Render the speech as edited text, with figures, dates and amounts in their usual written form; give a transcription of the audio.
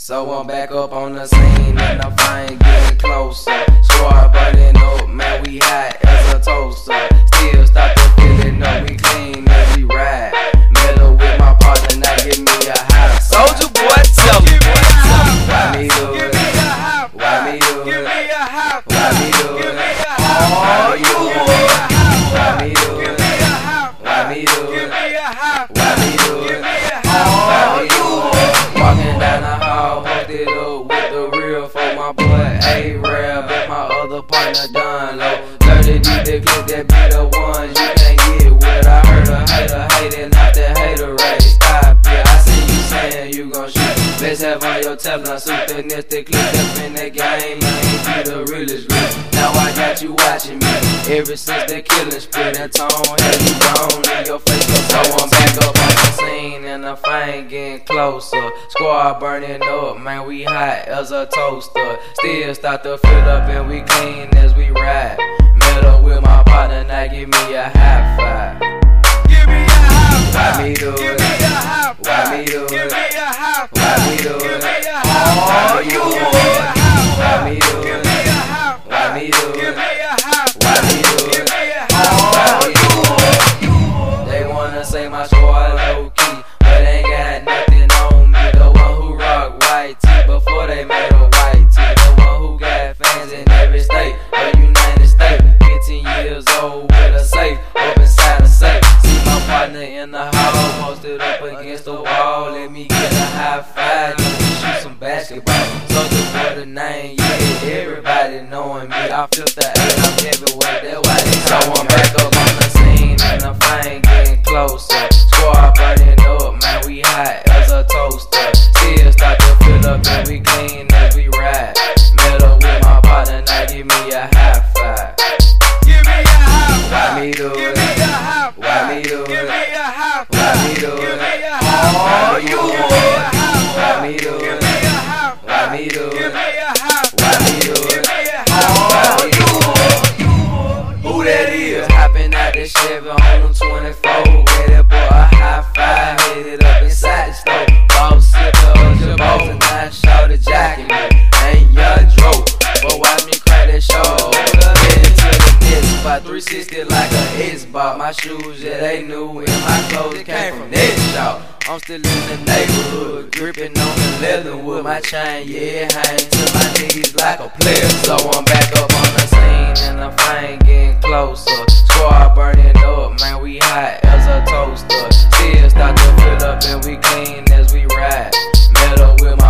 So I'm back up on the scene and the flame getting closer. Squad burning up, man, we hot as a toaster. Still stop the feeling, no, we clean as we ride. Mellow with my partner, now give me a high. Soulja Boy, tell me. Why me do it? Why me do it? Why me do it? Oh, you would. Why me do it? Why me do it? Why me do it? Oh, you would. Walking down the hall, hooked it up with the real for my boy A-Rab and my other partner Don Low. 30 deep, the clip that be the ones you can't get with. I heard a hater hating out the hater race. Stop it, I see you saying you gon' shoot. Let's have on your Teflon suit, the next clip up in that game. I ain't be the realest real. Now I got you watching me. Ever since the killing spree, that tone had you gone in your face. So I'm back up on the scene and the flame getting closer. Squad burning up, man, we hot as a toaster. Still start to fill up and we clean as we ride. Met up with my partner, now give me a high five. Give me a high five. Why me do Give it? me a high five. Why me do it? Give me a high five. Why me do it? Give me a high five. Oh, you would. Why me do Give it? me a high five. Why me do Give it? me a high five. Why me do Give it? me a high five. Oh, you would. They wanna say my squad low key, but ain't got nothing on me. The one who rock white tee before they made a white tee. The one who got fans in every state, the United States. 15 years old with a safe up inside a safe. See my partner in the hall, posted up against the wall. Let me get a high five, let me shoot some basketball. Soulja Boy the name, yeah, everybody knowing me. I flip the 8, I'm heavyweight, that's why they so I'm back up on the scene and the flame getting closer. Squad burning up, man, we hot as a toaster. Still start to fill up and we clean as we ride. Met up with my partner, now give me a high five. Give me a high five. Why me do Give it? me a high five. Why me do Give it? me a high five. Why me do Give it? me a high five. Oh, you would. Why me do Give it? me a high five. Why me do Give it? me a high five. Why me do Give it? me a high Oh, five. you would. Who that is? Hopping out the Chevy on them 24. Get that boy a high five, hit it up inside the store. Boss slipper of your boss and I shot the jacket. Ain't your joke, but watch me crack that show. Headed to the next spot, 360 like a Xbox. My shoes, yeah, they new, and my clothes came from that shop. I'm still in the neighborhood, gripping on the leather wood. My chain, yeah, hang to my knees like a player. So I'm back up on the scene and the flame getting closer. Squad burning up, man, we hot as a toaster. Still start to fill up and we clean as we ride. Met up with my